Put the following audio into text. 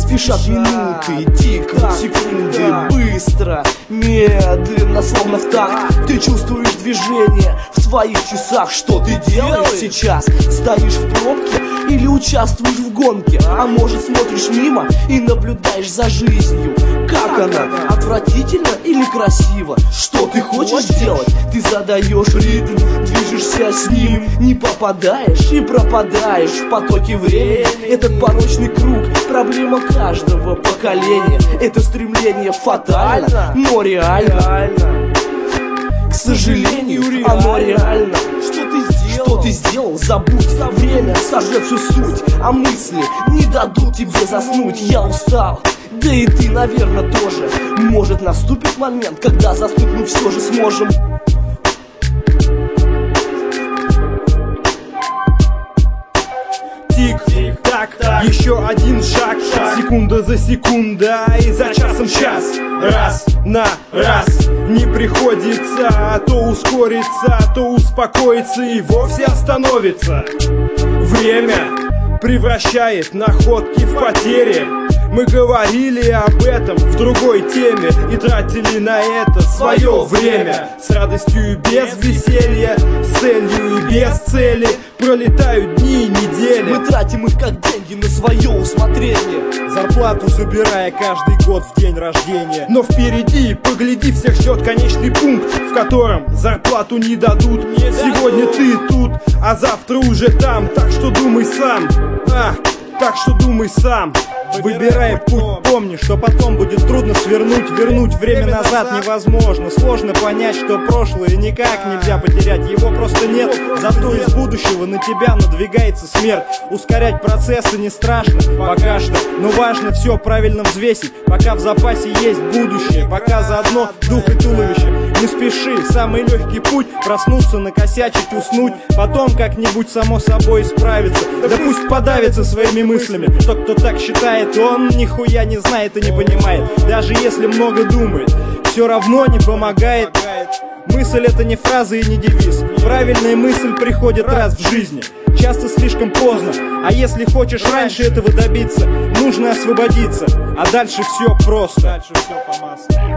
Спешат минуты, тикают секунды, быстро, медленно, словно в такт. Ты чувствуешь движение в своих часах. Что ты делаешь сейчас? Стоишь в пробке или участвуешь в гонке? А может, смотришь мимо и наблюдаешь за жизнью? Как она? Отвратительно или красиво? Что ты хочешь сделать? Ты задаешь ритм, движешься с ним, не попадаешь и пропадаешь в потоке времени. Этот порочный круг, проблема каждого поколения. Это стремление фатально, но реально. К сожалению, оно реально. Что ты сделал? Забудь. Время сожжет всю суть, а мысли не дадут тебе заснуть. Я устал, да и ты, наверное, тоже. Может, наступит момент, когда заснуть мы все же сможем. Тик-так, еще один шаг, секунда за секундой, за часом час. Раз на раз не приходится то ускориться, то успокоиться и вовсе остановиться. Время превращает находки в потери. Мы говорили об этом в другой теме и тратили на это свое время. С радостью и без веселья, с целью и без цели пролетают дни и недели. Мы тратим их как деньги на свое усмотрение, зарплату собирая каждый год в день рождения. Но впереди, погляди, всех ждет конечный пункт, в котором зарплату не дадут. Сегодня ты тут, а завтра уже там. Так что думай сам, так что думай сам. Выбирай путь, помни, что потом будет трудно свернуть. Вернуть время назад невозможно. Сложно понять, что прошлое никак нельзя потерять. Его просто нет, зато из будущего на тебя надвигается смерть. Ускорять процессы не страшно пока что, но важно все правильно взвесить. Пока в запасе есть будущее, пока заодно дух и туловище. Не спеши, самый легкий путь — проснуться, накосячить, уснуть. Потом как-нибудь само собой исправится. Да пусть подавится своими мыслями, что кто так считает, он нихуя не знает и не понимает. Даже если много думает, все равно не помогает. Мысль — это не фраза и не девиз. Правильная мысль приходит раз в жизни, часто слишком поздно. А если хочешь раньше этого добиться, нужно освободиться. А дальше все просто. Дальше все по маслу.